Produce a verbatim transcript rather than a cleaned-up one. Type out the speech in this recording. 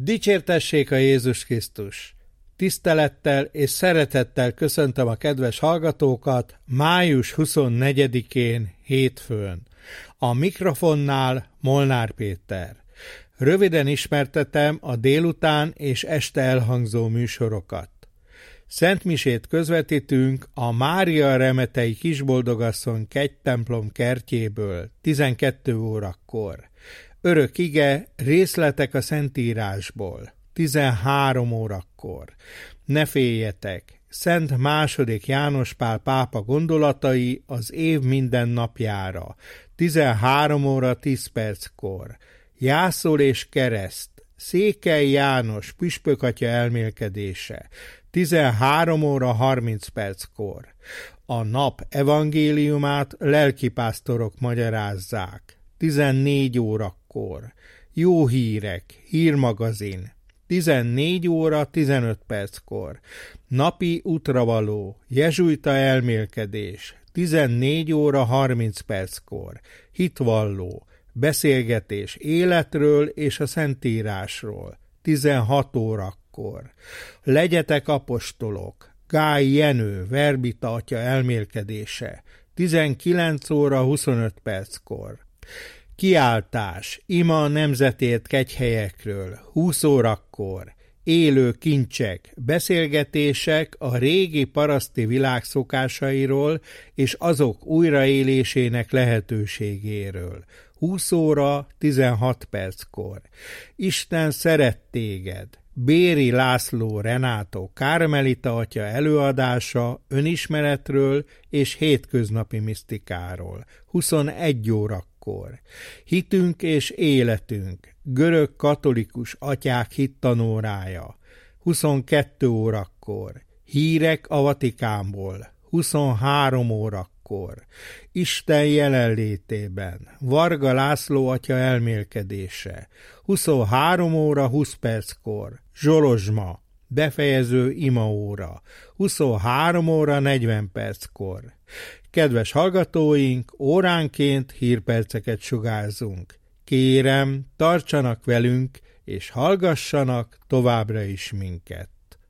Dicsértessék a Jézus Krisztus! Tisztelettel és szeretettel köszöntöm a kedves hallgatókat május huszonnegyedikén, hétfőn. A mikrofonnál Molnár Péter. Röviden ismertetem a délután és este elhangzó műsorokat. Szentmisét közvetítünk a Mária Remetei Kisboldogasszony kegytemplom kertjéből tizenkét órakor. Örök ige, részletek a Szentírásból tizenhárom órakor. Ne féljetek! Szent második János Pál pápa gondolatai az év minden napjára tizenhárom óra tíz perckor. Jászol és kereszt, Székely János püspökatya elmélkedése tizenhárom óra harminc perckor. A nap evangéliumát lelkipásztorok magyarázzák tizennégy órakor. Jó hírek, hírmagazin tizennégy óra tizenöt perckor. Napi útravaló, jezsuita elmélkedés tizennégy óra harminc perckor. Hitvalló, beszélgetés életről és a Szentírásról tizenhat órakor. Legyetek apostolok, Gály Jenő verbita atya elmélkedése tizenkilenc óra huszonöt perckor. Kiáltás, ima a nemzetért kegyhelyekről húsz órakor. Élő kincsek, beszélgetések a régi paraszti világ szokásairól és azok újraélésének lehetőségéről húsz óra tizenhat perckor. Isten szeret téged. Béri László Renátó Kármelita atya előadása önismeretről és hétköznapi misztikáról huszonegy órakor. Hitünk és életünk, görög katolikus atyák hittanórája huszonkettő órakor. Hírek a Vatikánból huszonhárom órakor. Isten jelenlétében, Varga László atya elmélkedése huszonhárom óra húsz perckor. Zsolozsma, befejező imaóra huszonhárom óra negyven perckor. Kedves hallgatóink, óránként hírperceket sugárzunk. Kérem, tartsanak velünk, és hallgassanak továbbra is minket.